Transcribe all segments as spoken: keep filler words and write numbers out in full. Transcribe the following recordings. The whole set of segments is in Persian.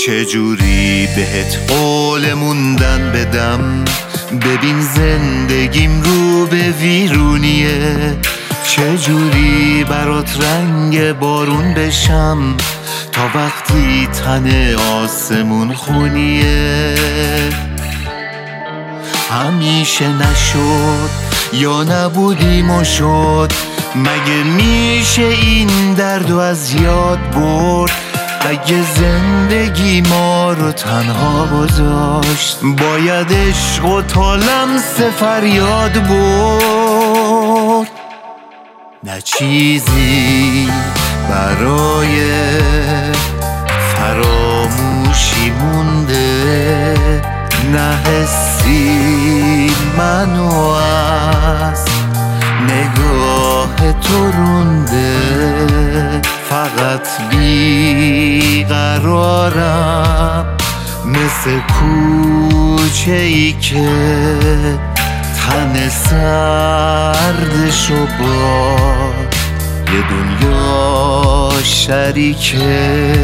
چجوری بهت قول موندن بدم؟ ببین زندگیم رو به ویرونیه. چجوری برات رنگ بارون بشم تا وقتی تن آسمون خونیه؟ همیشه نشد یا نبودیم و شد، مگه میشه این دردو از یاد برد؟ اگه زندگی ما رو تنها گذاشت، باید عشق و تا لمس فریاد برد. نه چیزی برای فراموشی مونده، نه حسی منو از نگاه تو رونده. فقط بیقرارم مثل کوچه ای که تن سردشو با یه دنیا شریکه.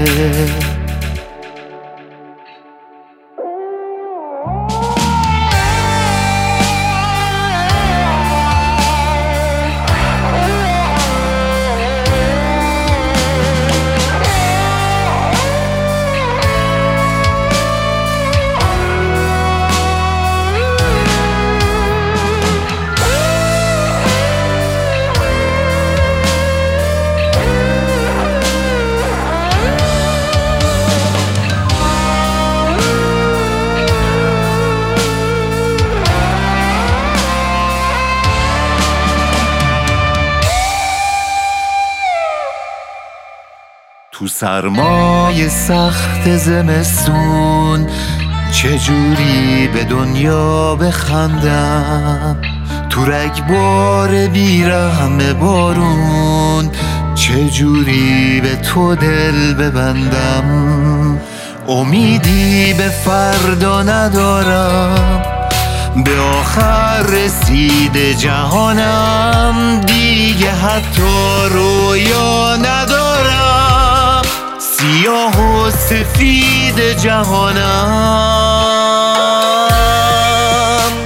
تو سرمای سخت زمستون چجوری به دنیا بخندم؟ تو رگبار بیرحم بارون چجوری به تو دل ببندم؟ امیدی به فردا ندارم، به آخر رسید جهانم، دیگه حتی رویا ندارم. سیاه و سفید جهانم.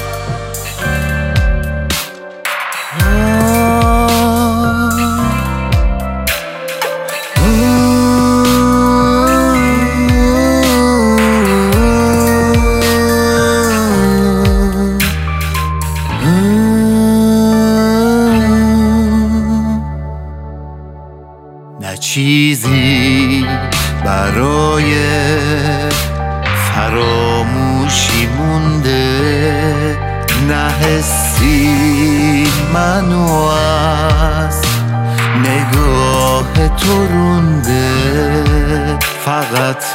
نه چیزی برای فراموشی مونده، نه حسی منو از نگاه تو رونده. فقط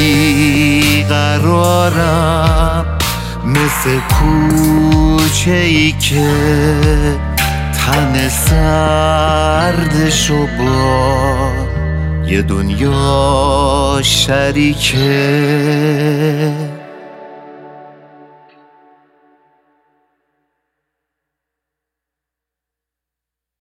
بیقرارم مثل کوچه ای که تن سردشو با یه دنیا شریکه.